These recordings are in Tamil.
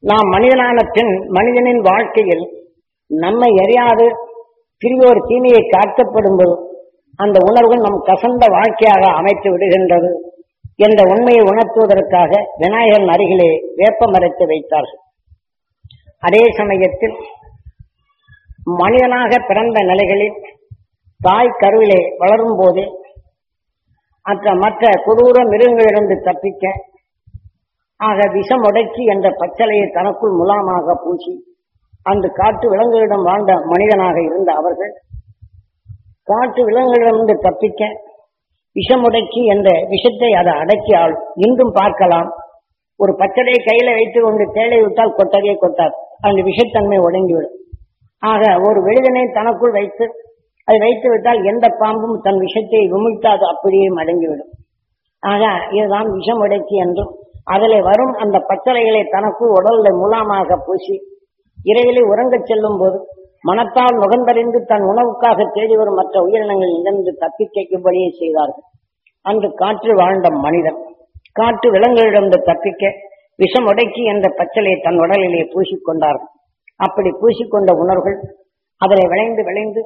நாம் மனிதனான பின் மனிதனின் வாழ்க்கையில் நம்மை அறியாது பிரியோர் தீமையை காட்டப்படும்போது அந்த உணர்வு நம் கசந்த வாழ்க்கையாக அமைத்து விடுகின்றது என்ற உண்மையை உணர்த்துவதற்காக விநாயகன் அருகிலே வேப்ப மரத்தை வைத்தார்கள். அதே சமயத்தில் மனிதனாக பிறந்த நிலைகளில் தாய் கருவிலே வளரும் போதே மற்ற கொடூர மிருகங்களிலிருந்து தப்பிக்க ஆக விஷமுடைச்சி என்ற பச்சளையை தனக்குள் முலாமாக பூசி அந்த காட்டு விலங்குகளிடம் வாழ்ந்த மனிதனாக இருந்த அவர்கள் காட்டு விலங்குகளிடமிருந்து தப்பிக்க விஷமுடைச்சி என்ற விஷத்தை அதை அடக்கி ஆளும். இன்றும் பார்க்கலாம், ஒரு பச்சளையை கையில வைத்துக் கொண்டு தேளை விட்டால் கொட்டவே கொட்டாது, அந்த விஷத்தன்மை உடங்கிவிடும். ஆக ஒரு விழுதனை தனக்குள் வைத்து அதை வைத்து விட்டால் எந்த பாம்பும் தன் விஷத்தை உமிழ்த்தாது, அப்படியே அடங்கிவிடும். ஆக இதுதான் விஷம் உடைச்சி என்றும் அதில் வரும் அந்த பச்சளைகளை தனக்குள் உடல்ல மூலமாக பூசி இரவிலே உறங்கச் செல்லும் போது மனத்தால் நுகர்ந்தறிந்து தன் உணவுக்காக தேடி வரும் மற்ற உயிரினங்களில் இருந்து தப்பிக்கும்படியே செய்தார்கள். அன்று காற்று வாழ்ந்த மனிதன் காற்று விலங்குகளிடமிருந்து தப்பிக்க விஷம் உடைச்சி என்ற பச்சளையை தன் உடலிலே பூசிக்கொண்டார்கள். அப்படி பூசிக்கொண்ட உணர்வுகள் அதனை விளைந்து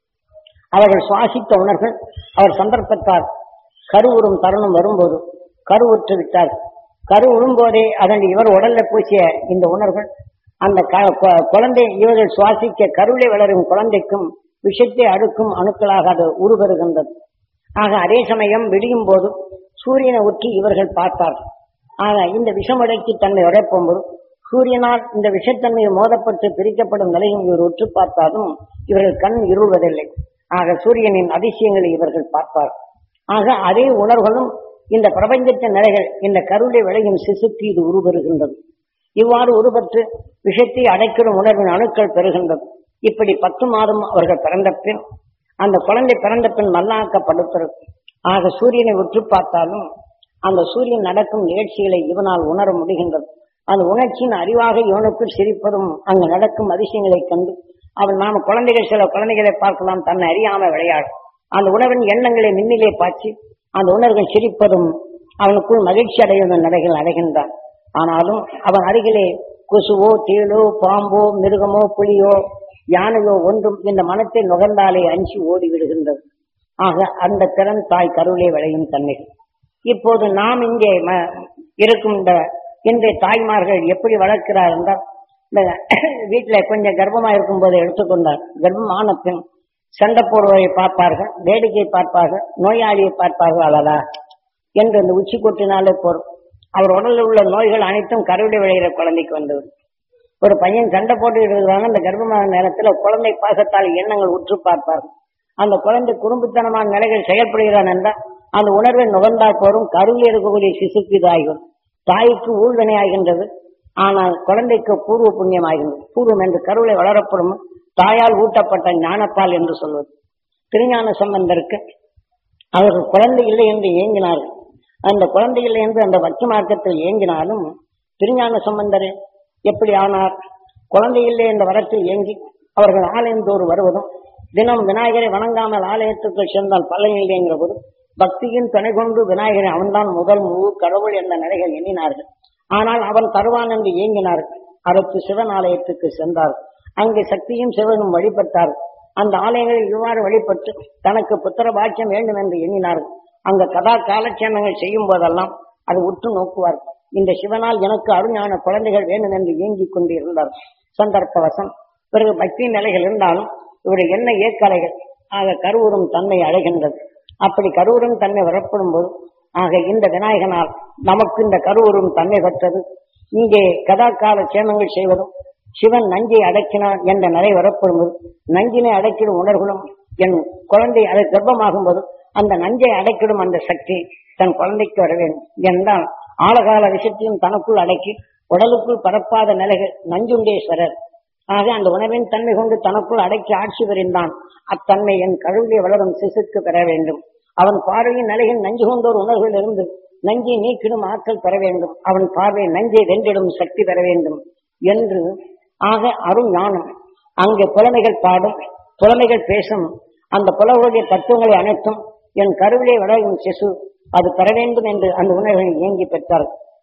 அவர்கள் சுவாசித்த உணர்வுகள் அவர் சந்தர்ப்பத்தால் கருவுறும் தருணம் வரும்போது கருவுற்று விட்டார். கரு உழும்போதே அதன் இவர் உடல்ல பூசிய இந்த உணர்வுகள் அந்த குழந்தை இவர்கள் சுவாசிக்க கருவிலே வளரும் குழந்தைக்கும் விஷத்தை அடுக்கும் அணுக்களாக அது உருவருகின்றது. ஆக அதே சமயம் விடியும் போது சூரியனை ஒற்றி இவர்கள் பார்த்தார்கள். ஆக இந்த விஷமடைக்கு தன்னை உடைப்போம்போது சூரியனால் இந்த விஷத்தன்மையை மோதப்பட்டு பிரிக்கப்படும் நிலையும் இவர் உற்று பார்த்தாலும் இவர்கள் கண் இருள்வதில்லை. ஆக சூரியனின் அதிசயங்களை இவர்கள் பார்ப்பார். ஆக அதே உணர்வுகளும் இந்த பிரபஞ்சத்தின் நிலைகள் இந்த கருவிலே விளையும் சிசுக்கு இது உருவருகின்றது. இவ்வாறு உருவற்று விஷத்தை அடைக்கிடும் உணர்வின் அணுக்கள் பெறுகின்றது. இப்படி 10 மாதம் அவர்கள் பிறந்த பின் அந்த குழந்தை பிறந்த பின் மல்லாக்கப்படுத்துறது. ஆக சூரியனை உற்று பார்த்தாலும் அந்த சூரியன் நடக்கும் நிகழ்ச்சிகளை இவனால் உணர முடிகின்றது. அந்த உணர்ச்சியின் அறிவாக இவனுக்குள் சிரிப்பதும் அங்கு நடக்கும் அதிசயங்களை கண்டு அவன் நாம குழந்தைகள் சில குழந்தைகளை பார்க்கலாம், தன்னை அறியாம விளையாடும் அந்த உணர்வின் எண்ணங்களை மின்னிலே பாய்ச்சி அந்த உணர்வுகள் சிரிப்பதும் அவனுக்குள் மகிழ்ச்சி அடையும் நிலைகள் அடைகின்றான். ஆனாலும் அவன் அருகிலே கொசுவோ தேளோ பாம்போ மிருகமோ புலியோ யானையோ ஒன்றும் இந்த மனத்தை நுகர்ந்தாலே அஞ்சி ஓடி விடுகின்றது. ஆக அந்த திறன் தாய் கருவிலே விளையும் தன்மைகள். இப்போது நாம் இங்கே இருக்கும் இன்றைய தாய்மார்கள் எப்படி வளர்க்கிறார் என்றால், இந்த வீட்டுல கொஞ்சம் கர்ப்பமா இருக்கும் போது எடுத்துக்கொண்டார். கர்ப்பமான பின் சண்டை போடுவதை பார்ப்பார்கள், வேடிக்கை பார்ப்பார்கள், நோயாளியை பார்ப்பார்கள். அழலா என்று அந்த உச்சி கொட்டினாலே போறோம். அவர் உடலில் உள்ள நோய்கள் அனைத்தும் கருவிலை விளைகிற குழந்தைக்கு வந்தவர். ஒரு பையன் சண்டை போட்டு இருக்கிறாங்க, அந்த கர்ப்பமான நேரத்தில் குழந்தை பாசத்தால் எண்ணங்கள் உற்று பார்ப்பார்கள். அந்த குழந்தை குறும்புத்தனமான நிலைகள் செயல்படுகிறான் என்றால் அந்த உணர்வை நுகர்ந்தால் போரும் கருவில் இருக்கக்கூடிய சிசுக்கு இதாகும். தாய்க்கு ஊழ்வினை ஆகின்றது, ஆனால் குழந்தைக்கு பூர்வ புண்ணியம் ஆகின்றது. பூர்வம் என்று கருவிலை வளரப்படும் தாயால் ஊட்டப்பட்ட ஞானப்பால் என்று சொல்வது. திருஞான சம்பந்தருக்கு அவர்கள் குழந்தை இல்லை என்று ஏங்கினார்கள். அந்த குழந்தை இல்லை என்று அந்த பக்தி மார்க்கத்தில் ஏங்கினாலும் திருஞான சம்பந்தர் எப்படி ஆனார்? குழந்தை இல்லை என்ற வரத்தில் ஏங்கி அவர்கள் ஆலயந்தோறு வருவதும் தினம் விநாயகரை வணங்காமல் ஆலயத்துக்கு சென்றால் பலன் இல்லைங்கிற போது பக்தியின் துணை கொண்டு விநாயகரை அவன்தான் முதல் முழு கடவுள் என்ற நிலைகள் எண்ணினார்கள். ஆனால் அவன் தருவான் என்று ஏங்கினார்கள். அதற்கு சிவன் ஆலயத்துக்கு சென்றார்கள். அங்கு சக்தியும் சிவனும் வழிபட்டார்கள். அந்த ஆலயங்களில் இவ்வாறு வழிபட்டு தனக்கு புத்திர பாக்கியம் வேண்டும் என்று எண்ணினார்கள். அங்க கதா காலட்சேபங்கள் செய்யும் போதெல்லாம் அது உற்று நோக்குவார்கள். இந்த சிவனால் எனக்கு அருஞான குழந்தைகள் வேண்டும் என்று ஏங்கிக் கொண்டு இருந்தார். சந்தர்ப்பவசம் பிறகு பக்தி நிலைகள் இருந்தாலும் இவருடைய என்ன ஏக்கலைகள் ஆக கருவுறும் தன்மை அடைகின்றது. அப்படி கருவுறும் தன்மை வரப்படும் போது ஆக இந்த விநாயகனால் நமக்கு இந்த கருவுறும் தன்மை பெற்றது. இங்கே கதா கால சேமங்கள் செய்வதும் சிவன் நஞ்சை அடக்கினான் என்ற நிலை வரப்படும் போது நஞ்சினை அடக்கிடும் உணர்வுகளும் என் குழந்தை அதை கர்ப்பமாகும் போது அந்த நஞ்சை அடக்கிடும் அந்த சக்தி தன் குழந்தைக்கு வர வேண்டும் என்றால் ஆழகால விஷயத்தையும் தனக்குள் அடக்கி உடலுக்குள் பரப்பாத நிலைகள் நஞ்சுண்டேஸ்வரர். ஆக அந்த உணவின் தன்மை கொண்டு தனக்குள் அடக்கி ஆட்சி புரிந்தான். அத்தன்மை என் கருவிலே வளரும் சிசுக்கு பெற வேண்டும். அவன் பார்வையின் நிலையில் நஞ்சு கொண்டோர் உணர்வுகள் இருந்து நஞ்சை நீக்கிடும் ஆற்றல் பெற வேண்டும். அவன் பார்வை நஞ்சை வென்றிடும் சக்தி பெற வேண்டும் என்று ஆக அருள் ஞானம் அங்கே புலமைகள் பாடும், புலமைகள் பேசும். அந்த புலவுடைய தத்துவங்களை அனைத்தும் என் கருவிலே வளரும் சிசு அது பெற வேண்டும் என்று அந்த உணர்வை இயங்கி பெற்றார்.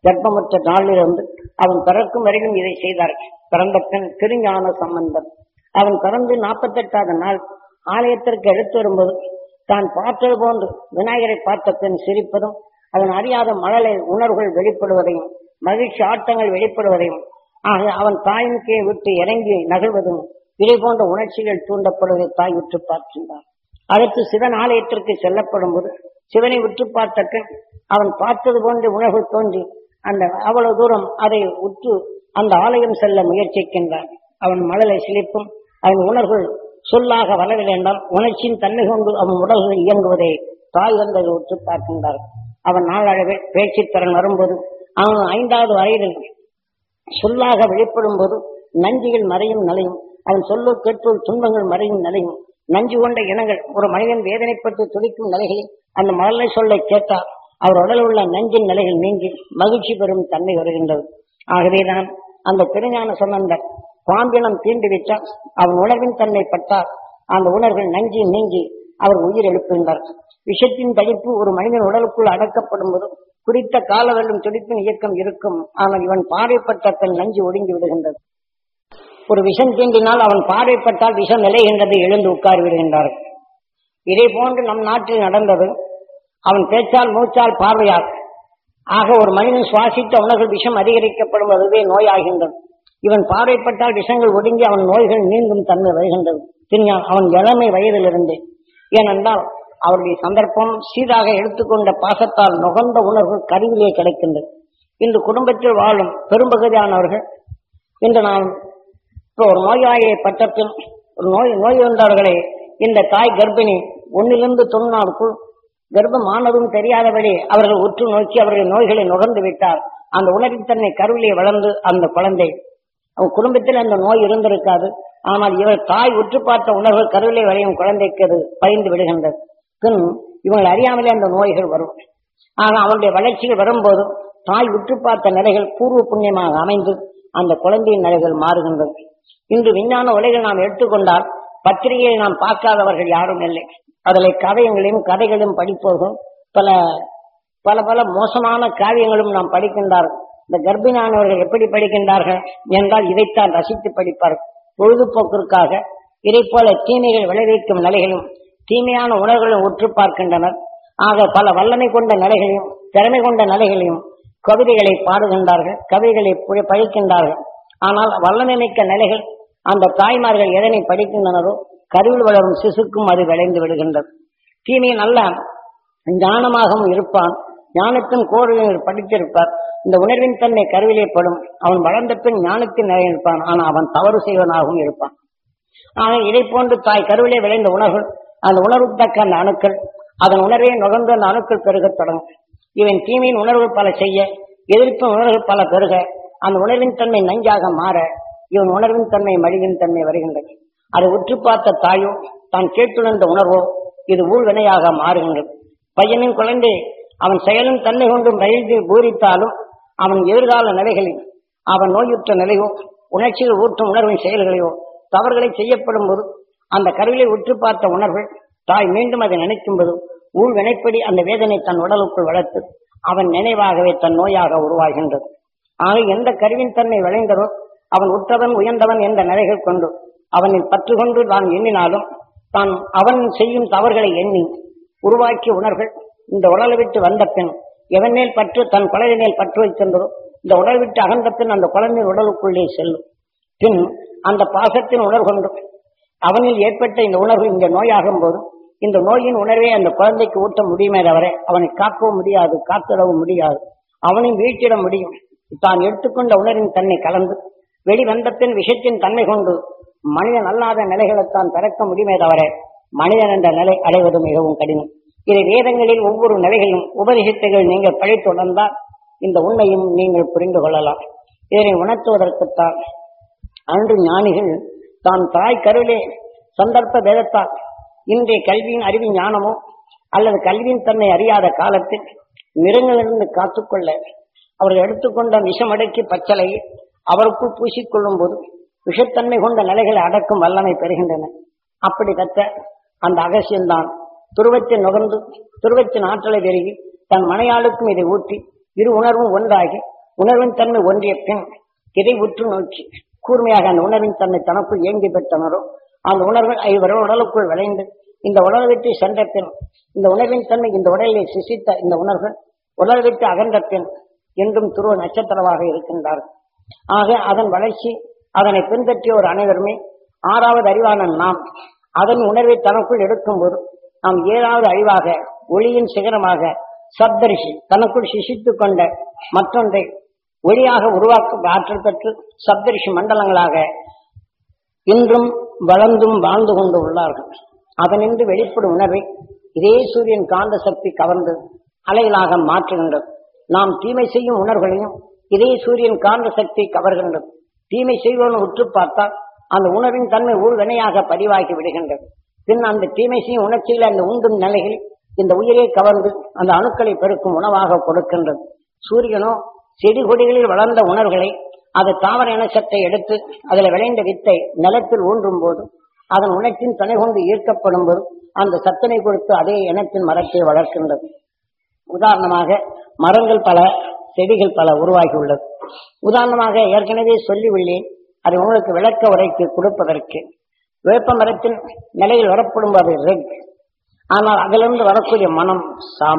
கர்ப்பமற்ற நாளிலிருந்து அவன் பிறக்கும் வரைக்கும் இதை செய்தார். பிறந்த பின் திருஞான சம்பந்தன் அவன் பிறந்து 48வது நாள் ஆலயத்திற்கு எடுத்து வரும்போது தான் பார்த்தது போன்று விநாயகரை பார்த்த பின் சிரிப்பதும், அவன் அறியாத மழலை உணர்வுகள் வெளிப்படுவதையும், மகிழ்ச்சி ஆட்டங்கள் வெளிப்படுவதையும், ஆக அவன் தாயின் கீழ் விட்டு இறங்கி நகழ்வதும், இதை போன்ற உணர்ச்சிகள் தூண்டப்படுவதை தாய் விட்டு பார்க்கின்றான். அடுத்து சிவன் ஆலயத்திற்கு செல்லப்படும் போது சிவனை விட்டு பார்த்த பின் அவன் பார்த்தது போன்ற உணர்வு தோன்றி அந்த அவ்வளவு தூரம் அதை உற்று அந்த ஆலயம் செல்ல முயற்சிக்கின்றான். அவன் மழலை சிலிப்பும் அவன் உணர்வுகள் சொல்லாக வரவில்லை என்றால் உணர்ச்சியின் தன்மை கொண்டு அவன் உடல்கள் இயங்குவதை தாய் வந்ததை உற்று பார்க்கின்றார். அவன் நாளடைவில் பேச்சு திறன் வரும்போது அவன் 5வது வயதில் சொல்லாக வெளிப்படும் போது நஞ்சுகள் மறையும் நிலையும், அவன் சொல்லு கேட்பது துன்பங்கள் மறையும் நிலையும், நஞ்சு கொண்ட இனங்கள் ஒரு மனிதன் வேதனைப்பட்டு துடிக்கும் நிலைகளில் அந்த மழலை சொல்லை கேட்டால் அவர் உடலில் உள்ள நஞ்சின் நிலைகள் நீங்கி மகிழ்ச்சி பெறும் தன்மை வருகின்றது. ஆகவேதான் அந்த திருஞான சம்பந்தர் பாம்பினம் தீண்டுவிட்டால் அவன் உணர்வின் தன்மை பட்டால் அந்த உணர்வுகள் நஞ்சி நீங்கி அவர் உயிர் எழுப்புகின்றார். விஷத்தின் தடிப்பு ஒரு மனிதன் உடலுக்குள் அடக்கப்படும் போது குறித்த கால வெல்லும் துடிப்பின் இயக்கம் இருக்கும். ஆனால் இவன் பார்வைப்பட்ட தன் நஞ்சு ஒடுங்கி விடுகின்றது. ஒரு விஷம் தீண்டினால் அவன் பார்வைப்பட்டால் விஷம் நிலைகின்றது, எழுந்து உட்கார் விடுகின்றார்கள். இதே போன்று நம் நாட்டில் நடந்தது. அவன் பேச்சால் மூச்சால் பார்வையால் ஆக ஒரு மனிதன் சுவாசித்த உணர்வுகள் விஷம் அதிகரிக்கப்படும், அதுவே நோயாகின்றது. இவன் பார்வைப்பட்டால் விஷங்கள் ஒடுங்கி அவன் நோய்கள் நீங்கும் தன்மை வருகின்றது. அவன் இளமை வயதிலிருந்தே, ஏனென்றால் அவருடைய சந்தர்ப்பம் சீராக எடுத்துக்கொண்ட பாசத்தால் நுகர்ந்த உணர்வு கருவிலே கிடைக்கின்றது. இன்று குடும்பத்தில் வாழும் பெரும்பகுதியானவர்கள் இன்று நாம் இப்போ ஒரு நோயாளியை பட்டத்தில் ஒரு நோய் வந்தவர்களை இந்த தாய் கர்ப்பிணி 1லிருந்து 90 நாளுக்குள் கர்ப்பமானதும் தெரியாதபடி அவர்கள் உற்று நோக்கி அவர்கள் நோய்களை நுகர்ந்து விட்டார். அந்த உணர்வின் தன்னை கருவிலே வளர்ந்து அந்த குழந்தை அவன் குடும்பத்தில் அந்த நோய் இருந்திருக்காது. ஆனால் இவர் தாய் உற்று பார்த்த உணர்வு கருவிலே வரையும் குழந்தைக்கு அது பயந்து விடுகின்றது. பின் இவங்கள் அறியாமலே அந்த நோய்கள் வரும். ஆக அவனுடைய வளர்ச்சிகள் வரும்போது தாய் உற்று பார்த்த நிலைகள் பூர்வ புண்ணியமாக அமைந்து அந்த குழந்தையின் நிலைகள் மாறுகின்றது. இன்று விஞ்ஞான உலகில் நாம் எடுத்துக்கொண்டால் பத்திரிகையை நாம் பார்க்காதவர்கள் யாரும் இல்லை. அதில் கதையங்களையும் கதைகளும் படிப்போர்கள் பல பல பல மோசமான காவியங்களும் நாம் படிக்கின்றார்கள். இந்த கர்ப்பிணியானவர்கள் எப்படி படிக்கின்றார்கள் என்றால் இதைத்தான் ரசித்து படிப்பார்கள். பொழுதுபோக்கிற்காக இதை போல தீமைகள் விளைவிக்கும் நிலைகளும் தீமையான உணர்வுகளும் உற்று பார்க்கின்றனர். ஆக பல வல்லமை கொண்ட நிலைகளையும் திறமை கொண்ட நிலைகளையும் கவிதைகளை பாடுகின்றார்கள், கவிதைகளை படிக்கின்றார்கள். ஆனால் வல்லமை மிக்க நிலைகள் அந்த தாய்மார்கள் எதனை படிக்கின்றனரோ கருவில் வளரும் சிசுக்கும் அது விளைந்து விடுகின்றது. தீமை நல்ல ஞானமாகவும் இருப்பான், ஞானத்தின் கோரில் படித்திருப்பார். இந்த உணர்வின் தன்மை கருவிலே படும். அவன் வளர்ந்த பின் ஞானத்தின் நிலை இருப்பான், ஆனால் அவன் தவறு செய்வனாகவும் இருப்பான். ஆக இதை போன்று தாய் கருவிலே விளைந்த உணர்வு அந்த உணர்வு தக்க அந்த அணுக்கள் அதன் உணர்வை நுகர்ந்து அந்த அணுக்கள் பெருகத் தொடங்கும். இவன் தீமையின் உணர்வுகள் பல செய்ய எதிர்ப்பு உணர்வுகள் பல பெருக அந்த உணர்வின் தன்மை நஞ்சாக மாற இவன் உணர்வின் தன்மை மடிவின் தன்மை வருகின்றது. அதை உற்று பார்த்த தாயோ தான் கேட்டுணர்ந்த உணர்வோ இது ஊழ்வினையாக மாறுகின்றது. பையனின் குழந்தை அவன் செயலும் தன்மை கொண்டும் மகிழ்ந்து பூரித்தாலும் அவன் எதிர்கால நிலைகளில் அவன் நோயுற்ற நிலையோ உணர்ச்சிகள் ஊற்றும் உணர்வின் செயல்களையோ தவறுகளை செய்யப்படும் போது அந்த கருவிலை உற்று பார்த்த உணர்வுகள் தாய் மீண்டும் அதை நினைக்கும் போது ஊழ்வினைப்படி அந்த வேதனை தன் உடலுக்குள் வளர்த்து அவன் நினைவாகவே தன் நோயாக உருவாகின்றது. ஆக எந்த கருவின் தன்மை விளைந்ததோ அவன் உற்றவன் உயர்ந்தவன் என்ற நிலைகள் கொண்டு அவனில் பற்று கொண்டு தான் எண்ணினாலும் தான் அவன் செய்யும் தவறுகளை எண்ணி உருவாக்கிய உணர்வுகள் இந்த உடலை விட்டு வந்த பின் எவன் மேல் பற்று தன் குழந்தை மேல் பற்று வைக்கின்றதோ இந்த உடல் விட்டு அகன்ற பின் அந்த குழந்தை உடலுக்குள்ளே செல்லும். பின் அந்த பாசத்தின் உணர்வு கொண்டு அவனில் ஏற்பட்ட இந்த உணர்வு இந்த நோயாகும் போது இந்த நோயின் உணர்வை அந்த குழந்தைக்கு ஊட்ட முடியுமே தவிர அவனை காக்கவும் முடியாது, காத்திடவும் முடியாது, அவனையும் வீழ்த்திட முடியும். தான் எடுத்துக்கொண்ட உணர்வின் தன்னை கலந்து வெளிவந்த பின் விஷயத்தின் தன்மை கொண்டு மனிதன் அல்லாத நிலைகளைத்தான் திறக்க முடியுமே தவிர மனிதன் என்ற நிலை அடைவது மிகவும் கடினம். இதை வேதங்களில் ஒவ்வொரு நிலைகளையும் உபரிசித்தைகள் நீங்கள் பழித்து உணர்ந்தால் இந்த உண்மையும் நீங்கள் புரிந்து கொள்ளலாம். இதனை உணர்த்துவதற்குத்தான் அன்று ஞானிகள் தான் தாய் கருவிலே சந்தர்ப்ப வேதத்தால் இன்றைய கல்வியின் அறிவின் ஞானமோ அல்லது கல்வியின் தன்மை அறியாத காலத்தில் மிருகங்களிலிருந்து காத்துக்கொள்ள அவர்கள் எடுத்துக்கொண்ட விஷமடக்கி பச்சலையை அவருக்குள் பூசிக்கொள்ளும் போது விஷத்தன்மை கொண்ட நிலைகளை அடக்கும் வல்லமை பெறுகின்றன. அப்படி கற்ற அந்த அகசியம்தான் துருவத்தை நுகர்ந்து துருவத்தின் ஆற்றலை பெருகி தன் மனையாளுக்கும் இதை ஊற்றி இரு உணர்வும் ஒன்றாகி உணர்வின் தன்மை ஒன்றிய பின் இதை உற்று நோக்கி கூர்மையாக அந்த உணர்வின் தன்மை தனக்குள் இயங்கி பெற்றனரோ அந்த உணர்வு இவர்கள் உடலுக்குள் விளைந்து இந்த உடலை விட்டு சென்ற பின் இந்த உணர்வின் தன்மை இந்த உடலை சிசித்த இந்த உணர்வுகள் உடலை விட்டு அகன்ற பின் என்றும் துருவ நட்சத்திரமாக இருக்கின்றார்கள். ஆக அதன் வளர்ச்சி அதனை பின்பற்றிய ஒரு அனைவருமே ஆறாவது அறிவான நாம் அதன் உணர்வை தனக்குள் எடுக்கும்போது நாம் ஏழாவது அறிவாக ஒளியின் சிகரமாக சப்தரிஷி தனக்குள் சிசித்துக் கொண்ட மற்றொன்றை ஒளியாக உருவாக்க ஆற்றல் பெற்று சப்தரிஷி மண்டலங்களாக இன்றும் வளர்ந்தும் வாழ்ந்து கொண்டு உள்ளார்கள். அதனின்று வெளிப்படும் உணர்வை இதே சூரியன் காந்த சக்தி கவர்ந்து அலைகளாக மாற்றுகின்றது. நாம் தீமை செய்யும் உணர்வுகளையும் இதே சூரியன் காந்த சக்தி கவர்கின்றது. தீமை செய்வோன்னு உற்று பார்த்தால் அந்த உணர்வின் தன்மை ஊழ்வினையாக பதிவாகி விடுகின்றது. பின் அந்த தீமை செய்யும் உணர்ச்சியில் அந்த உண்டும் நிலைகள் இந்த உயிரை கவர்ந்து அந்த அணுக்களை பெருக்கும் உணவாக கொடுக்கின்றது. சூரியனோ செடி கொடிகளில் வளர்ந்த உணர்வுகளை அது தாவர இனச்சத்தை எடுத்து அதில் விளைந்த வித்தை நிலத்தில் ஊன்றும் போது அதன் உணர்ச்சின் துணை கொண்டு ஈர்க்கப்படும் போது அந்த சத்தனை கொடுத்து அதே இனத்தின் மரத்தை வளர்க்கின்றது. உதாரணமாக மரங்கள் பல செடிகள் பல உருவாகியுள்ளது. உதாரணமாக ஏற்கனவே சொல்லியுள்ளேன், அதை உங்களுக்கு விளக்க உரைக்கு கொடுப்பதற்கு வேப்ப மரத்தின் நிலையில் வரப்படும் அது ரெட், ஆனால் அதிலிருந்து வரக்கூடிய மனம் சாம.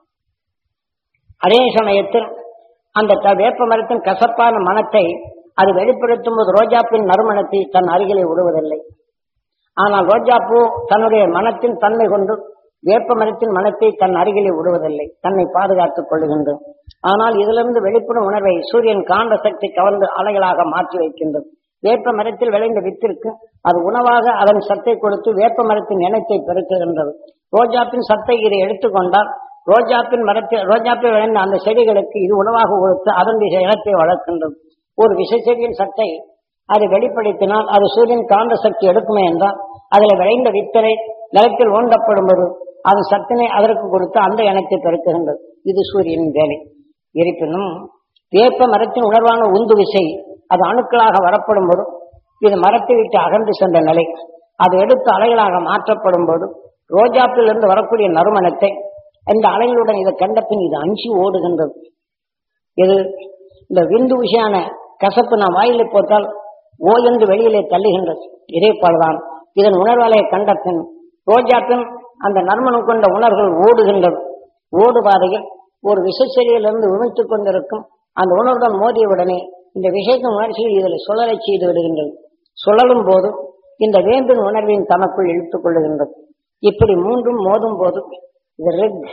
அதே சமயத்தில் அந்த வேப்ப மரத்தின் கசப்பான மனத்தை அது வெளிப்படுத்தும் போது ரோஜாப்பின் நறுமணத்தை தன் அருகிலே விடுவதில்லை. ஆனால் ரோஜாப்பூ தன்னுடைய மனத்தின் தன்மை கொண்டு வேப்ப மரத்தின் மனத்தை தன் அருகிலே விடுவதில்லை, தன்னை பாதுகாத்துக் கொள்ளுகின்றது. ஆனால் இதிலிருந்து வெளிப்படும் உணர்வை சூரியன் காந்த சக்தி கவர்ந்து அலைகளாக மாற்றி வைக்கின்றது. வேப்ப மரத்தில் விளைந்த வித்திற்கு அது உணவாக அதன் சத்தை கொடுத்து வேப்ப மரத்தின் இனத்தை பெருக்குகின்றது. ரோஜாப்பின் சத்தை இதை எடுத்துக்கொண்டால் ரோஜாப்பின் விளைந்த அந்த செடிகளுக்கு இது உணவாக கொடுத்து அதனுடைய இனத்தை வளர்க்கின்றது. ஒரு விஷ செடியின் சத்தை அதை வெளிப்படுத்தினால் அது சூரியன் காந்த சக்தி எடுக்குமே என்றால் அதில் விளைந்த வித்தலை நிலத்தில் ஓண்டப்படும்போது அது சத்தினை அதற்கு கொடுத்து அந்த இனத்தை பெருக்குகின்றது. இது சூரியனின் வேலை. இருப்பினும் வேப்ப மரத்தின் உணர்வான உந்து விசை அது அணுக்களாக வரப்படும் போது இது மரத்தை விட்டு அகன்று சென்ற நிலை அது எடுத்து அலைகளாக மாற்றப்படும் போது ரோஜாப்பில் இருந்து வரக்கூடிய நறுமணத்தை இந்த அலைகளுடன் இதை கண்ட பின் இது அஞ்சி ஓடுகின்றது. இது இந்த விந்து விஷயான கசப்பு நாம் வாயிலை போட்டால் ஓ என்று வெளியிலே தள்ளுகின்றது. இதே போலதான் இதன் உணர்வாலையை கண்ட பின் ரோஜாப்பின் அந்த நறுமணம் கொண்ட உணர்வுகள் ஓடுகின்றது. ஓடு பாதையில் ஒரு விஷச்செடியிலிருந்து உமிழ்த்துக் கொண்டிருக்கும் அந்த உணர்வுடன் மோதியவுடனே இந்த விஷயத்தின் உணர்ச்சியில் இதில் சுழலை செய்து விடுகின்றது. சுழலும் போது இந்த வேம்பின் உணர்வின் தனக்குள் இழுத்துக் கொள்ளுகின்றது. இப்படி மூன்றும் மோதும் போது இது ரிக்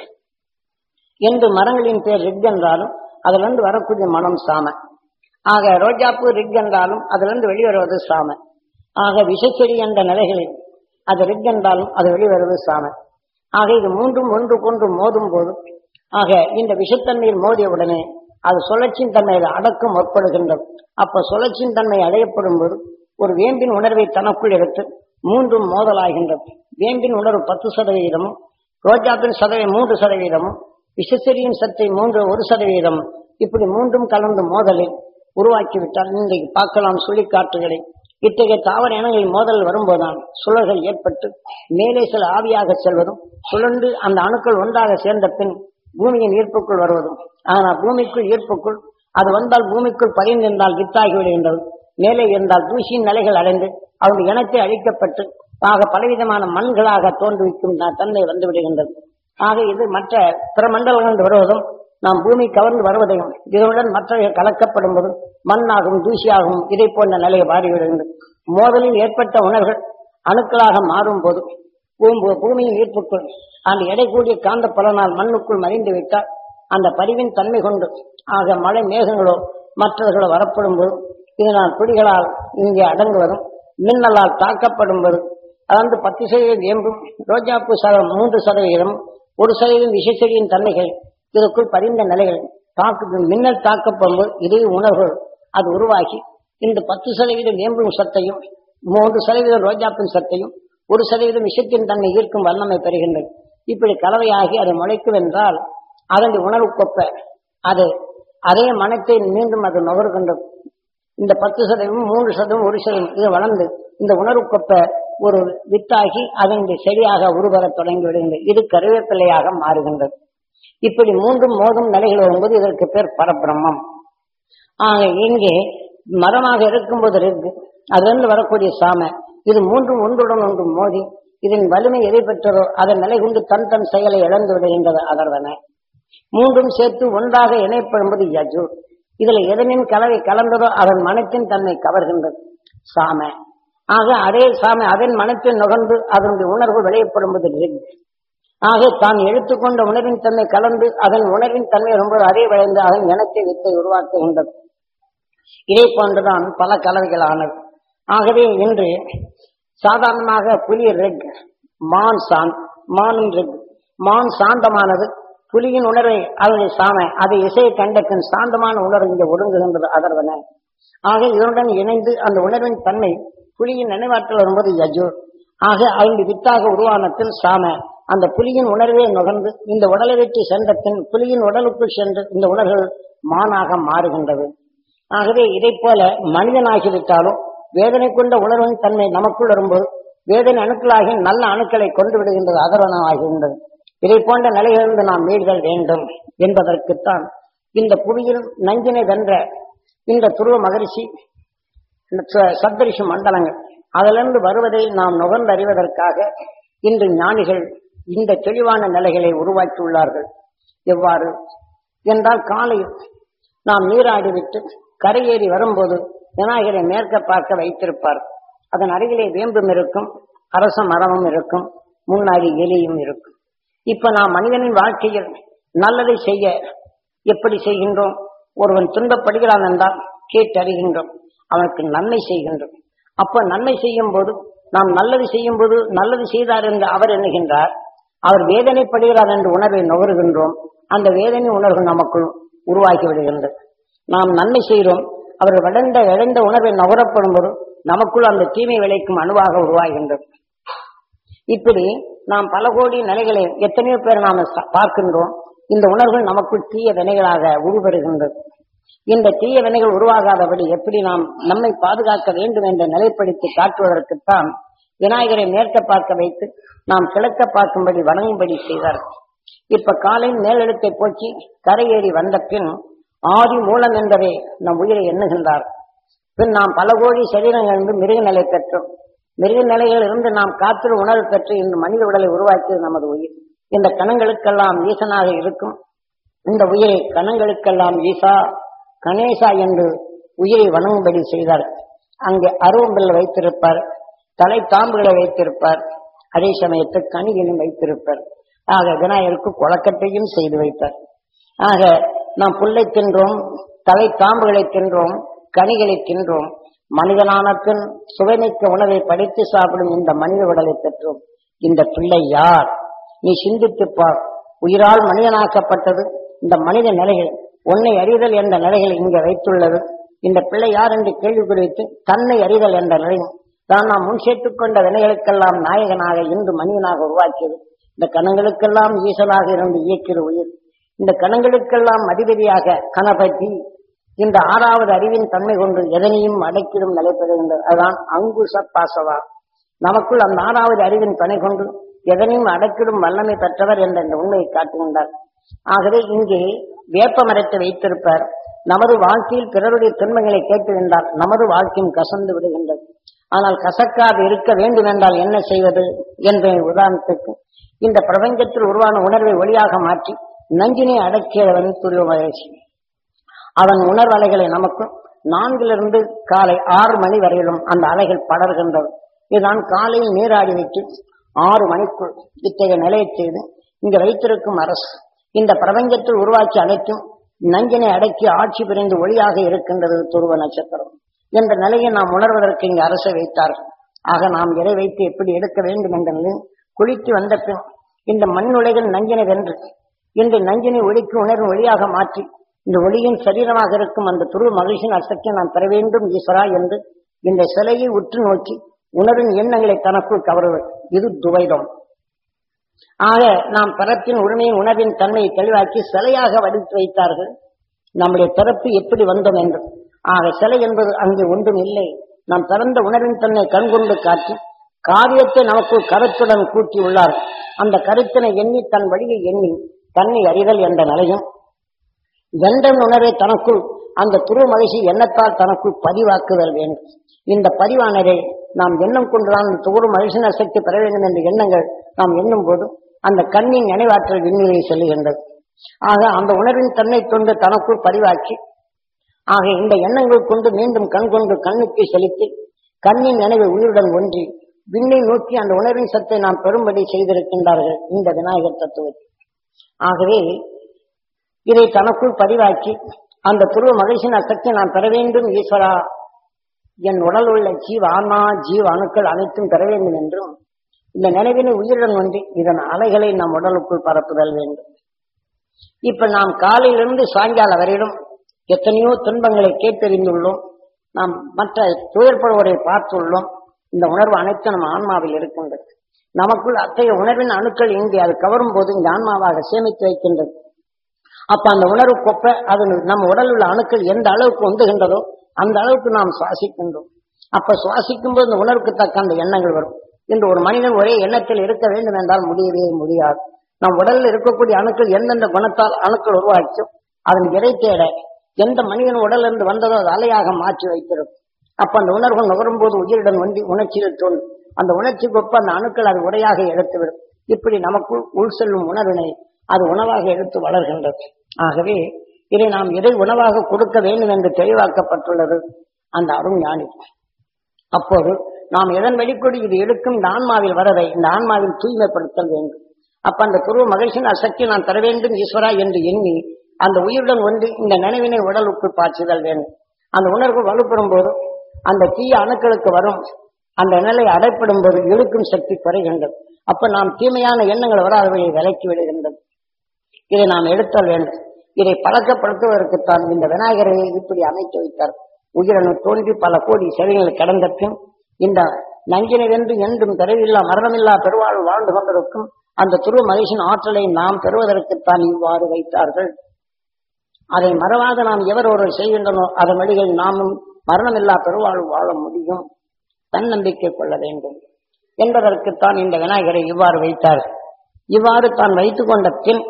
என்று மரங்களின் பேர் ரிக் என்றாலும் அதிலிருந்து வரக்கூடிய மனம் சாம. ஆக ரோஜாப்பூ ரிக் என்றாலும் அதிலிருந்து வெளிவருவது சாம. ஆக விஷச்செடி என்ற நிலைகளில் அது ரிக் என்றாலும் அது வெளிவருவது சாம. ஆக இது மூன்றும் ஒன்றுக்கொன்று மோதும் போது ஆக இந்த விஷத்தன்மையில் மோதியவுடனே அது சுழற்சியின் தன்மையை அடக்கம் முற்படுகின்றது. அப்ப சுழற்சியின் தன்மை அடையப்படும் போது ஒரு வேம்பின் உணர்வை தனக்குள் எடுத்து மூன்றும் மோதலாகின்றது. வேம்பின் உணர்வு 10%, ரோஜாப்பின் 3%, விஷச்செடியின் சத்தை 1%, இப்படி மூன்றும் கலந்து மோதலில் உருவாக்கிவிட்டால் இன்றைக்கு பார்க்கலாம் சுழிக்காற்றுகளை. இத்தகைய தாவர இனங்களில் மோதல் வரும்போதுதான் சுழல்கள் ஏற்பட்டு மேலே சில ஆவியாக செல்வதும் சுழன்று அந்த அணுக்கள் ஒன்றாக சேர்ந்த பின் பூமியின் ஈர்ப்புக்குள் வருவதும். ஆனால் பூமிக்குள் ஈர்ப்புக்குள் அது வந்தால் பூமிக்குள் பதிந்திருந்தால் வித்தாகி விடுகின்றது. மேலே இருந்தால் தூசியின் நிலைகள் அடைந்து அவருடைய இனத்தை அழிக்கப்பட்டு ஆக பலவிதமான மண்களாக தோன்றுவிக்கும் தன்மை வந்து விடுகின்றது. ஆக இது மற்ற பிற மண்டலங்கள் வருவதும் நாம் பூமி கவர்ந்து வருவதையும் இதனுடன் மற்ற கலக்கப்படும் போதும் மண்ணாகவும் தூசியாகவும் இதை போன்ற நிலையை மாறிவிடுகின்றது. மோதலில் ஏற்பட்ட உணர்வுகள் அணுக்களாக மாறும் போது பூமியின் ஈர்ப்புக்குள் அந்த எடை கூடிய காந்த பலனால் மண்ணுக்குள் மறைந்து விட்டால் அந்த பதிவின் தன்மை கொண்டு ஆக மழை மேகங்களோ மற்றவர்களோ வரப்படும் போது இதனால் பிடிகளால் இங்கே அடங்குவதும் மின்னலால் தாக்கப்படும் போது அதாவது 10% வேம்பும் ரோஜாப்பூ 3%, 1% விஷச்செடியின் தன்மைகள் இதற்குள் பதிந்த நிலைகள் மின்னல் தாக்கப்படும்போது இதே உணர்வுகள் அது உருவாகி இந்த 10% வேம்பும் சத்தையும் 3% ரோஜாப்பின் சத்தையும் 1% விஷத்தின் தன்னை ஈர்க்கும் வல்லமை பெறுகின்றது. இப்படி கலவையாகி அது முளைக்கும் என்றால் அதனுடைய உணர்வு கொப்ப அது அதே மனத்தை மீண்டும் அது நுகர்கின்றது. இந்த 10%, 3%, 1% இது வளர்ந்து இந்த உணர்வு கொப்ப ஒரு வித்தாகி அதனுடைய செடியாக உருவர தொடங்கி விடுகின்றது. இது கருவேப்பிலையாக மாறுகின்றது. இப்படி மூன்றும் மோதும் நிலைகள் வரும்போது இதற்கு பேர் பரபிரம்மம். ஆக இங்கே மரமாக இருக்கும்போது இருக்கு, அதிலிருந்து வரக்கூடிய சாம, இது மூன்றும் ஒன்றுடன் ஒன்று மோதி இதன் வலிமை எதை பெற்றதோ அதன் நிலை கொண்டு தன் தன் செயலை இழந்து விடுகின்றது அதர்வன. மூன்றும் சேர்த்து ஒன்றாக இணைப்படும்போது யஜு. இதுல எதனின் கலவை கலந்ததோ அதன் மனத்தின் தன்மை கவர்கின்றது சாம. ஆக அதே சாம அதன் மனத்தின் நுகர்ந்து அதனுடைய உணர்வு விளையப்படும்போது ரிக். ஆக தான் எடுத்துக்கொண்ட உணர்வின் தன்மை கலந்து அதன் உணர்வின் தன்மை ரொம்ப அதே விளைந்து அதன் இனத்தை வித்தை உருவாக்குகின்றது. இதை போன்றுதான் பல கலவைகளானது. ஆகவே இன்று சாதாரணமாக புலி ரெக், மான் சான், மானின் ரெக். மான் சாந்தமானது, புலியின் உணர்வை அதனுடைய சாம அதை இசையை கண்டத்தின் சாந்தமான உணர்வு இங்கே ஒடுங்குகின்றது அதர்வன. ஆக இதனுடன் இணைந்து அந்த உணர்வின் தன்மை புலியின் நினைவாற்றல் வரும்போது யஜு. ஆக அதனுடைய வித்தாக உருவானத்தில் சாம அந்த புலியின் உணர்வே நுகர்ந்து இந்த உடலை வெற்றி சென்றத்தின் புலியின் உடலுக்குள் சென்று இந்த உணர்வுகள் மானாக மாறுகின்றது. ஆகவே இதை போல மனிதனாகிவிட்டாலும் வேதனை கொண்ட உணர்வின் தன்மை நமக்குள் வரும்போது வேதனை அணுக்களாகி நல்ல அணுக்களை கொண்டு விடுகின்றது அதர்வனமாகின்றது. இதை போன்ற நிலையிலிருந்து நாம் மீள்தல் வேண்டும் என்பதற்குத்தான் இந்த புவியில் நஞ்சினை வென்ற இந்த துருவ மகரிஷி சப்தரிஷி மண்டலங்கள் அதிலிருந்து வருவதை நாம் நுகர்ந்து அறிவதற்காக இன்று ஞானிகள் இந்த தெளிவான நிலைகளை உருவாக்கியுள்ளார்கள். எவ்வாறு என்றால், காலையில் நாம் நீராடிவிட்டு கரையேறி வரும்போது விநாயகரை மேற்க பார்க்க வைத்திருப்பார். அதன் அருகிலே வேம்பும் இருக்கும், அரச மரமும் இருக்கும், முன்னாடி எலியும் இருக்கும். இப்ப நாம் மனிதனின் வாழ்க்கையில் நல்லதை செய்ய எப்படி செய்கின்றோம்? ஒருவன் துன்பப்படுகிறான் என்றால் கேட்டறிகின்றோம், அவனுக்கு நன்மை செய்கின்றோம். அப்ப நன்மை செய்யும் போது நாம் நல்லது செய்யும் போது நல்லது செய்தார் என்று அவர் எண்ணுகின்றார், அவர் வேதனைப்படுகிறார் என்று உணர்வை நுகர்கின்றோம். அந்த வேதனை உணர்வு நமக்குள் உருவாக்கி விடுகின்றது. நாம் நன்மை செய்கிறோம், அவர் இழந்த உணர்வை நுகரப்படும் போது நமக்குள் அந்த தீமை விளைக்கும் அணுவாக உருவாகின்றது. இப்படி நாம் பல கோடி நிலைகளை எத்தனையோ பேர் நாம் பார்க்கின்றோம். இந்த உணர்வுகள் நமக்குள் தீய வினைகளாக உருவருகின்றது. இந்த தீய வினைகள் உருவாகாதபடி எப்படி நாம் நம்மை பாதுகாக்க வேண்டும் என்ற நிலைப்படுத்தி காட்டுவதற்குத்தான் விநாயகரை மேற்க பார்க்க வைத்து நாம் கிழக்க பார்க்கும்படி வணங்கும்படி செய்தார். இப்ப காலை மேலெழுத்தை போக்கி கரையேறி வந்த பின் ஆதி மூலம் என்பதை நம் உயிரை எண்ணுகின்றார். பின் நாம் பல கோடி சரீரங்களிலிருந்து மிருக நிலை பெற்றோம். மிருக நிலையில் இருந்து நாம் காற்று உணர்வு பெற்று இந்த மனித உடலை உருவாக்கியது நமது உயிர். இந்த கணங்களுக்கெல்லாம் ஈசனாக இருக்கும் இந்த உயிரை கணங்களுக்கெல்லாம் ஈசா கணேசா என்று உயிரை வணங்கும்படி செய்தார். அங்கே அருவம்பில் வைத்திருப்பார், தலை தாம்புகளை வைத்திருப்பார், அதே சமயத்தில் கனிகளும் வைத்திருப்பார். ஆக விநாயகருக்கு கொழக்கட்டையும் செய்து வைத்தார். ஆக நாம் புல்லை தின்றோம், தலை தாம்புகளை தின்றோம், கனிகளை தின்றோம். மனிதனான பின் சுவைமிக்க உணவை படித்து சாப்பிடும் இந்த மனித உடலை பெற்றோம். இந்த பிள்ளை யார்? நீ சிந்தித்துப்பார். உயிரால் மனிதனாக்கப்பட்டது இந்த மனித நிலைகள், உன்னை அறிதல் என்ற நிலைகள் இங்கே வைத்துள்ளது. இந்த பிள்ளை யார் என்று கேள்வி குறித்து தன்னை அறிதல் என்ற நிலையும் தான் நாம் முன் சேர்த்துக் கொண்ட வினைகளுக்கெல்லாம் நாயகனாக இன்று மனிதனாக உருவாக்கியது. இந்த கணங்களுக்கெல்லாம் ஈசனாக இருந்து இயக்கிற உயிர், இந்த கணங்களுக்கெல்லாம் அதிபதியாக கணபதி இந்த ஆறாவது அறிவின் தன்மை கொண்டு எதனையும் அடைக்கிடும் நிலைப்பெறுகின்றது. அதுதான் அங்குச பாசவா. நமக்குள் அந்த ஆறாவது அறிவின் துணை கொண்டு எதனையும் அடைக்கிடும் வல்லமை பெற்றவர் என்ற இந்த உண்மையை காட்டுகின்றார். ஆகவே இங்கே வேப்ப மரத்தை வைத்திருப்பார். நமது வாழ்க்கையில் பிறருடைய துன்பங்களை கேட்டுகின்றால் நமது வாழ்க்கையும் கசந்து விடுகின்றது. ஆனால் கசக்காது இருக்க வேண்டும் என்றால் என்ன செய்வது என்ற உதாரணத்துக்கு இந்த பிரபஞ்சத்தில் உருவான உணர்வை ஒளியாக மாற்றி நஞ்சினை அடக்கியவன் துருவ மகிழ்ச்சி. அவன் உணர்வு அலைகளை நமக்கு 4 காலை 6 மணி வரையிலும் அந்த அலைகள் படர்கின்றது. இதுதான் காலையில் நீராடி வைத்து 6 மணிக்குள் இத்தகைய நிலையை செய்து இங்க வைத்திருக்கும் அரசு இந்த பிரபஞ்சத்தில் உருவாக்கி அனைத்தும் நஞ்சினை அடக்கி ஆட்சி புரிந்து ஒளியாக இருக்கின்றது துருவ நட்சத்திரம் என்ற நிலையை நாம் உணர்வதற்கு இங்கு அரசை வைத்தார்கள். ஆக நாம் எதை வைத்து எப்படி எடுக்க வேண்டும் என்ற நிலையில் குளித்து வந்த பின் இந்த மண் உலகில் நஞ்சினை வென்று இந்த நஞ்சினை ஒளிக்கு உணர்வு ஒளியாக மாற்றி இந்த ஒளியின் சரீரமாக இருக்கும் அந்த துருவ மகிழ்ச்சியின் அசக்தியை நாம் பெற வேண்டும் ஈஸ்வரா என்று இந்த சிலையை உற்று நோக்கி உணர்வின் எண்ணங்களை தனக்குள் கவருவது. இது துவைதம். ஆக நாம் பிறப்பின் உரிமையின் உணர்வின் தன்மையை தெளிவாக்கி சிலையாக வடித்து வைத்தார்கள். நம்முடைய பிறப்பு எப்படி வந்தோம் என்று. ஆக சிலை என்பது அங்கே ஒன்றும் இல்லை. நாம் பிறந்த உணர்வின் தன்னை கண்கொண்டு காட்டி காரியத்தை நமக்குள் கருத்துடன் கூட்டி உள்ளார். அந்த கருத்தினை எண்ணி தன் வழியை எண்ணி தன்னை அறிதல் என்ற நிலையும் என்ற உணர்வை தனக்குள் அந்த துருவ மகிழ்ச்சி எண்ணத்தால் தனக்குள் பதிவாக்குதல் வேண்டும். இந்த பதிவானதை நாம் எண்ணம் கொண்டுதான் துரு மகிழ்ச்சியின் சக்தி பெற வேண்டும் என்ற எண்ணங்கள் நாம் எண்ணும் போது அந்த கண்ணின் நினைவாற்றல் விண்ணிலை செல்லுகின்றது. ஆக அந்த உணர்வின் தன்னை கொண்டு தனக்குள் பதிவாக்கி ஆக இந்த எண்ணங்கள் கொண்டு மீண்டும் கண் கொண்டு கண்ணுக்கு செலுத்தி கண்ணின் நினைவை உயிருடன் ஒன்றி விண்ணை நோக்கி அந்த உணர்வின் சத்தை நாம் பெறும்படி செய்திருக்கின்றார்கள் இந்த விநாயகர் தத்துவத்தை. ஆகவே இதை தனக்குள் பதிவாக்கி அந்த துருவ மகிழ்ச்சியின் சக்தி நான் பெற வேண்டும் ஈஸ்வரா, என் உடல் உள்ள ஜீவ ஆன்மா ஜீவ அணுக்கள் அனைத்தும் பெற வேண்டும் என்றும் இந்த நினைவினை உயிருடன் ஒன்றி இதன் அலைகளை நம் உடலுக்குள் பரப்புதல் வேண்டும். இப்ப நாம் காலையிலிருந்து சாயங்காலம் வரையிலும் எத்தனையோ துன்பங்களை கேட்டறிந்துள்ளோம், நாம் மற்ற துயர்படுவரை பார்த்துள்ளோம். இந்த உணர்வு அனைத்தும் நம்ம ஆன்மாவில் இருக்கின்றது. நமக்குள் அத்தகைய உணர்வின் அணுக்கள் இங்கே அது கவரும் போது இந்த ஆன்மாவாக சேமித்து வைக்கின்றது. அப்ப அந்த உணர்வு கொப்ப அது நம்ம உடல் உள்ள அணுக்கள் எந்த அளவுக்கு ஒந்துகின்றதோ அந்த அளவுக்கு நாம் சுவாசிக்கின்றோம். அப்ப சுவாசிக்கும் போது இந்த உணர்வுக்கு தக்க அந்த எண்ணங்கள் வரும். இன்று ஒரு மனிதன் ஒரே எண்ணத்தில் இருக்க வேண்டும் என்றால் முடியவே முடியாது. நம் உடலில் இருக்கக்கூடிய அணுக்கள் எந்தெந்த குணத்தால் அணுக்கள் உருவாக்கும் அதன் இறை தேட எந்த மனிதன் உடலிருந்து வந்ததோ அது அலையாக மாற்றி வைத்திருக்கும். அப்ப அந்த உணர்வு நுகரும் போது உயிருடன் ஒன்றி உணர்ச்சியில் தோன்றும். அந்த உணர்ச்சிக்கு ஒப்ப அந்த அணுக்கள் அது உரையாக எடுத்துவிடும். இப்படி நமக்குள் உள் செல்லும் உணர்வினை அது உணவாக எடுத்து வளர்கின்றது. ஆகவே இதை நாம் எதை உணவாக கொடுக்க வேண்டும் என்று தெளிவாக்கப்பட்டுள்ளது அந்த அருண் ஞானி. அப்போது நாம் எதன் வெளிக்கொடி இது எடுக்கும் இந்த ஆன்மாவில் வரதை இந்த ஆன்மாவில் தூய்மைப்படுத்தல் வேண்டும். அப்ப அந்த துருவ மகிழ்ச்சியின் அசக்தி நான் தர வேண்டும் ஈஸ்வரா என்று எண்ணி அந்த உயிருடன் ஒன்று இந்த நினைவினை உடலுக்குள் பாய்ச்சுதல் வேண்டும். அந்த உணர்வு வலுப்பெறும் போது அந்த தீய அணுக்களுக்கு வரும் அந்த நிலை அடைப்படும் போது இழுக்கும் சக்தி குறைகின்றது. அப்ப நாம் தீமையான எண்ணங்கள் வராதவையை விலக்கி விடுகின்றது. இதை நாம் எடுத்தல் வேண்டும். இதை பழக்கப்படுத்துவதற்குத்தான் இந்த விநாயகரை இப்படி அமைத்து வைத்தார். உயிரணு தோன்றி பல கோடி செவிகளை கடந்த பின் இந்த நஞ்சினை வென்று என்றும் பிறவில்லா மரணமில்லா பெருவாழ்வு வாழ்ந்து கொண்டிருக்கும் அந்த துருவ மகிழ்ச்சியின் ஆற்றலை நாம் பெறுவதற்குத்தான் இவ்வாறு வைத்தார்கள். அதை மறவாத நாம் எவர் ஒருவர் செய்கின்றனோ அதன் வழிகள் நாமும் மரணமில்லா பெருவாழ்வு வாழ முடியும். தன்னம்பிக்கை கொள்ள வேண்டும் என்பதற்குத்தான் இந்த விநாயகரை இவ்வாறு வைத்தார். இவ்வாறு தான் வைத்துக் கொண்ட பின்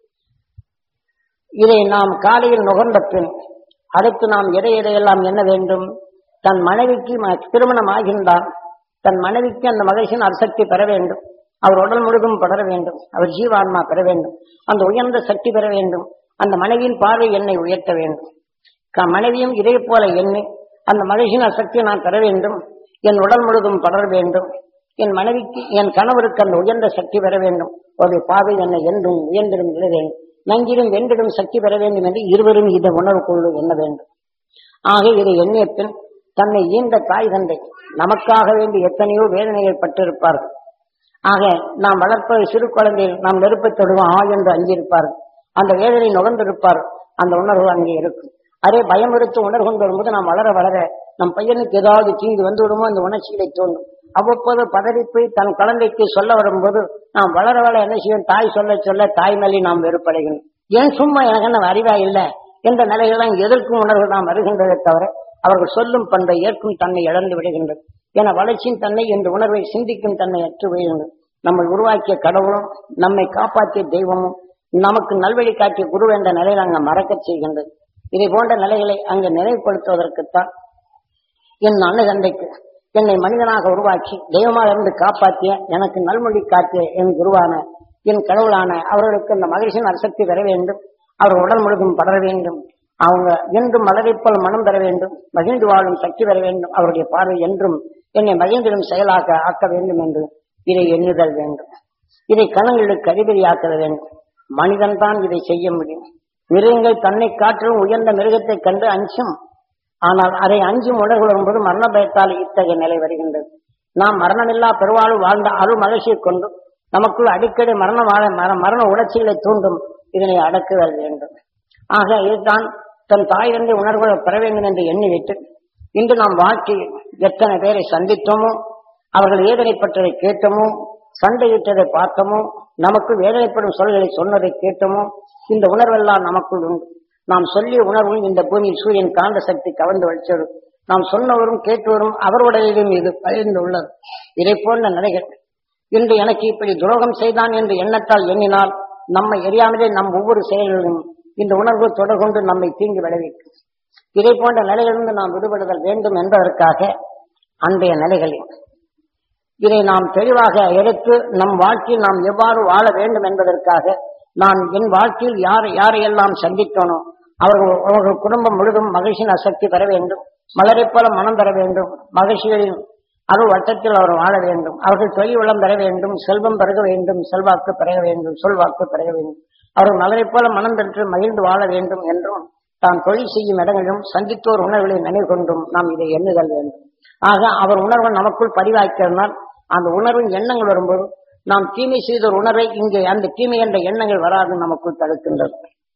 இதை நாம் காலையில் நுகர்ந்த பின் அடுத்து நாம் எதையெல்லாம் என்ன வேண்டும்? தன் மனைவிக்கு திருமணம் ஆகின்றான். தன் மனைவிக்கு அந்த மகிழ்ச்சியின் அசக்தி பெற வேண்டும். அவர் உடல் முழுதும் படர வேண்டும். அவர் ஜீவான்மா பெற வேண்டும். அந்த உயர்ந்த சக்தி பெற வேண்டும். அந்த மனைவியின் பார்வை என்னை உயர்த்த வேண்டும். மனைவியும் இதே போல எண்ணி அந்த மகிழ்ச்சியின் அசக்தியை நான் பெற வேண்டும். என் உடல் முழுதும் படர வேண்டும். என் மனைவிக்கு என் கணவருக்கு அந்த உயர்ந்த சக்தி பெற வேண்டும். ஒரு பார்வை என்னை என்றும் உயர்ந்திடும் விட வேண்டும். நங்கிடும் வென்றிடும் சக்தி பெற வேண்டும் என்று இருவரும் இதை உணர்வு கொண்டு எண்ண வேண்டும். ஆக இதை எண்ணிய பின் தன்னை ஈன்ற தாய் தந்தை நமக்காக வேண்டி எத்தனையோ வேதனைகள் பட்டிருப்பார்கள். ஆக நாம் வளர்ப்ப சிறு குழந்தையில் நாம் நெருப்பை தொடுவோம் என்று அங்கிருப்பார்கள். அந்த வேதனை நுகர்ந்திருப்பார். அந்த உணர்வு அங்கே இருக்கும். அதே பயமுறுத்து உணர்வு கொண்டு வரும்போது நாம் வளர வளர நம் பையனுக்கு ஏதாவது தீங்கு வந்து விடுமோ அந்த உணர்ச்சிகளை தோன்றும். அவ்வப்போது பதறி போய் தன் குழந்தைக்கு சொல்ல வரும்போது நாம் வளர வளர என்ன செய்யும்? தாய் சொல்ல சொல்ல தாய் மேலே நாம் வெறுப்படைகிறோம். ஏன் சும்மா எனக்கு என்ன அறிவா இல்லை என்ற நிலையெல்லாம் எதிர்க்கும் உணர்வு நாம் வருகின்றதை தவிர அவர்கள் சொல்லும் பண்பை ஏற்கும் தன்னை இழந்து விடுகின்றது. என வளர்ச்சியின் தன்னை என்ற உணர்வை சிந்திக்கும் தன்னை அற்று விடுகின்றது. நம்மை உருவாக்கிய கடவுளும் நம்மை காப்பாற்றிய தெய்வமும் நமக்கு நல்வழி காட்டிய குரு என்ற நிலையில் அங்கு மறக்க செய்கின்றது. இதை போன்ற நிலைகளை அங்கு நினைவுபடுத்துவதற்குத்தான் என் அன்னை என்னை மனிதனாக உருவாக்கி தெய்வமாக இருந்து காப்பாற்றிய எனக்கு நல்மொழி காட்டிய என் குருவான என் கடவுளான அவர்களுக்கு அந்த மகிழ்ச்சியின் அசக்தி பெற வேண்டும். அவர் உடல் முழுதும் படர வேண்டும். அவங்க என்றும் மலரைப்போல் மனம் பெற வேண்டும். மகிழ்ந்து வாழும் சக்தி பெற வேண்டும். அவருடைய பார்வை என்றும் என்னை மகிழ்ந்திடும் செயலாக ஆக்க வேண்டும் என்று இதை எண்ணுதல் வேண்டும். இதை கணங்களுக்கு அதிபதியாக்க வேண்டும். மனிதன் தான் இதை செய்ய முடியும். மிருகங்கள் தன்னை காற்றிலும் உயர்ந்த மிருகத்தை கண்டு அஞ்சும். ஆனால் அதை அஞ்சும் உணர்வு வரும்போது மரண பயத்தால் இத்தகைய நிலை வருகின்றது. நாம் மரணமில்லா பெருவாழ்வு வாழ்ந்த அருள் மகிழ்ச்சியை கொண்டு நமக்குள் அடிக்கடி மரண உணர்ச்சிகளை தூண்டும் இதனை அடக்குதல் வேண்டும். ஆக இதுதான் தன் தாய் தந்தை உணர்வுகளை பெற வேண்டும் என்று எண்ணிவிட்டு இன்று நாம் வாழ்க்கையில் எத்தனை பேரை சந்தித்தோமோ, அவர்கள் வேதனைப்பட்டதை கேட்டோமோ, சண்டையிட்டதை பார்த்தோமோ, நமக்கு வேதனைப்படும் சொல்களை சொன்னதை கேட்டோமோ, இந்த உணர்வெல்லாம் நமக்குள் உண்டு. நாம் சொல்லிய உணர்வும் இந்த பூமியில் சூரியன் காந்த சக்தி கவர்ந்து வச்சது. நாம் சொன்னவரும் கேட்டவரும் அவருடையதும் இது பகிர்ந்து உள்ளது. இதை போன்ற நிலைகள் இன்று எனக்கு இப்படி துரோகம் செய்தான் என்று எண்ணத்தால் எண்ணினால் நம்மை எரியாமலே நம் ஒவ்வொரு செயல்களிலும் இந்த உணர்வு தொடர்கொண்டு நம்மை தீங்கு விளைவிக்கும். இதை போன்ற நிலையிலிருந்து நாம் விடுபடுதல் வேண்டும் என்பதற்காக அன்றைய நிலைகளில் இதை நாம் தெளிவாக எடுத்து நம் வாழ்க்கையில் நாம் எவ்வாறு வாழ வேண்டும் என்பதற்காக நான் என் வாழ்க்கையில் யாரையெல்லாம் சந்திக்கணும், அவர்கள் குடும்பம் முழுதும் மகிழ்ச்சியின் அசக்தி பெற வேண்டும், மலரை போல மனம் பெற வேண்டும், மகிழ்ச்சிகளின் அருள் வட்டத்தில் அவர் வாழ வேண்டும், அவர்கள் தொழில் வளம் பெற வேண்டும், செல்வம் பெருக வேண்டும், செல்வாக்கு பெற வேண்டும், சொல்வாக்கு பெற வேண்டும், அவர்கள் மலரை போல மனம் பெற்று மகிழ்ந்து வாழ வேண்டும் என்றும் தான் தொழில் செய்யும் இடங்களிலும் சந்தித்தோர் உணர்வுகளை நினைவு கொண்டும் நாம் இதை எண்ணுதல் வேண்டும். ஆக அவர் உணர்வு நமக்குள் பதிவாக்கினால் அந்த உணர்வின் எண்ணங்கள் வரும்போது நாம் தீமை செய்த ஒரு உணர்வை இங்கே அந்த தீமை என்ற எண்ணங்கள் வராது நமக்குள் தடுக்கின்றது.